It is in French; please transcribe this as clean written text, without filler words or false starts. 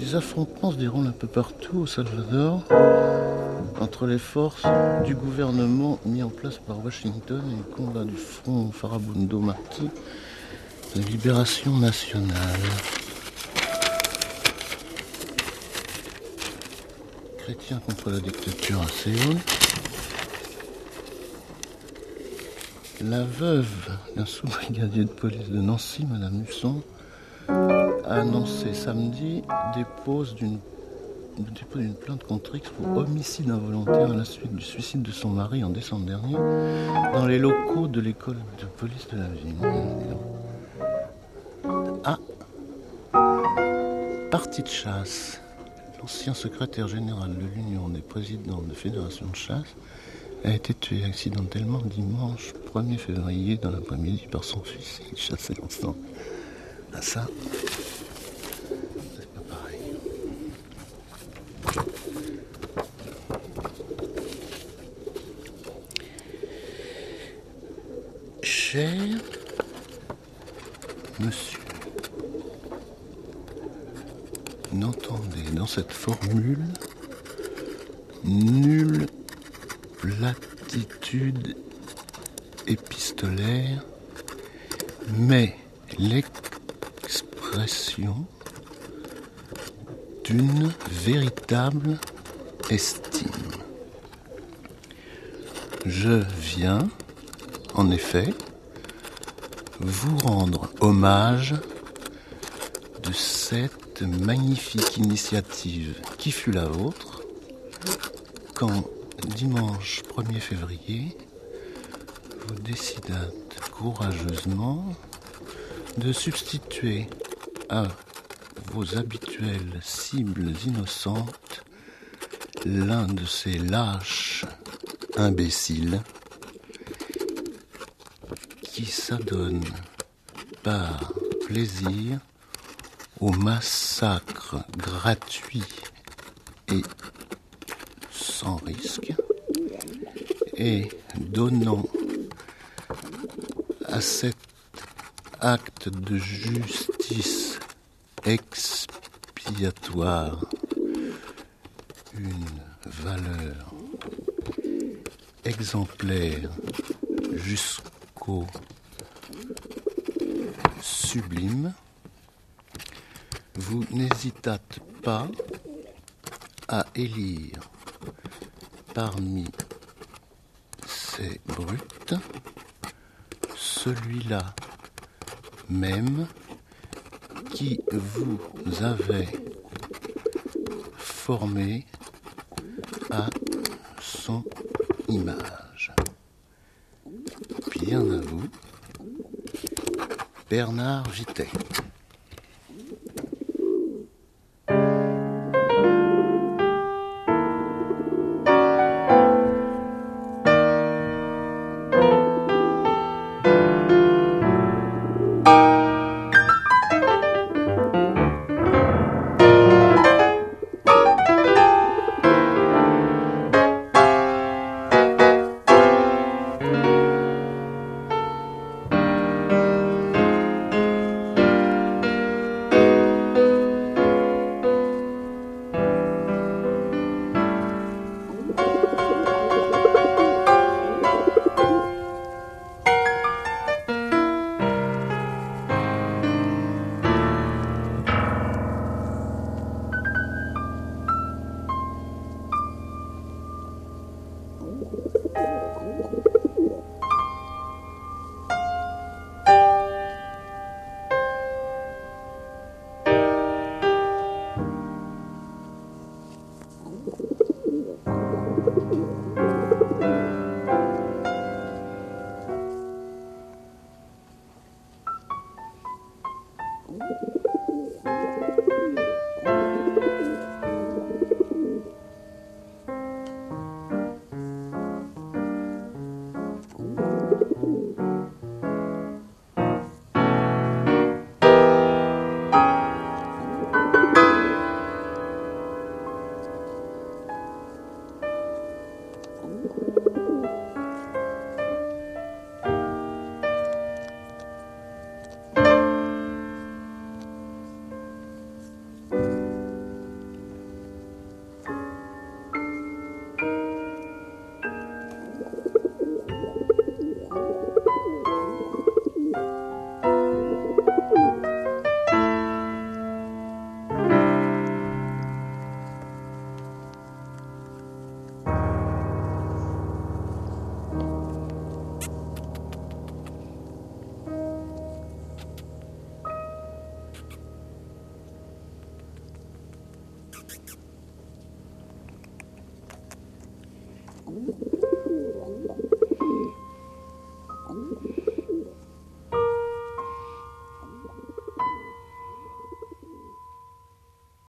Des affrontements se déroulent un peu partout au Salvador entre les forces du gouvernement mis en place par Washington et le combat du Front Farabundo Martí de libération nationale. Chrétiens contre la dictature à Séoul. La veuve d'un sous-brigadier de police de Nancy, Madame Husson, a annoncé samedi dépôt d'une plainte contre X pour homicide involontaire à la suite du suicide de son mari en décembre dernier dans les locaux de l'école de police de la ville. Ah, partie de chasse. L'ancien secrétaire général de l'Union des présidents de fédération de chasse a été tué accidentellement dimanche 1er février dans l'après-midi par son fils. Ils chassaient ensemble. Ah ça, c'est pas pareil. Cher monsieur, n'entendez dans cette formule nulle platitude épistolaire, mais l'expression d'une véritable estime. Je viens, en effet, vous rendre hommage de cette magnifique initiative qui fut la vôtre quand, dimanche 1er février, vous décidâtes courageusement de substituer à vos habituelles cibles innocentes l'un de ces lâches imbéciles qui s'adonnent par plaisir au massacre gratuit et sans risque, et donnant à cet acte de justice expiatoire une valeur exemplaire jusqu'au sublime, vous n'hésitâtes pas à élire parmi ces brutes celui-là même qui vous avait formé à son image. Bien à vous, Bernard Vitet.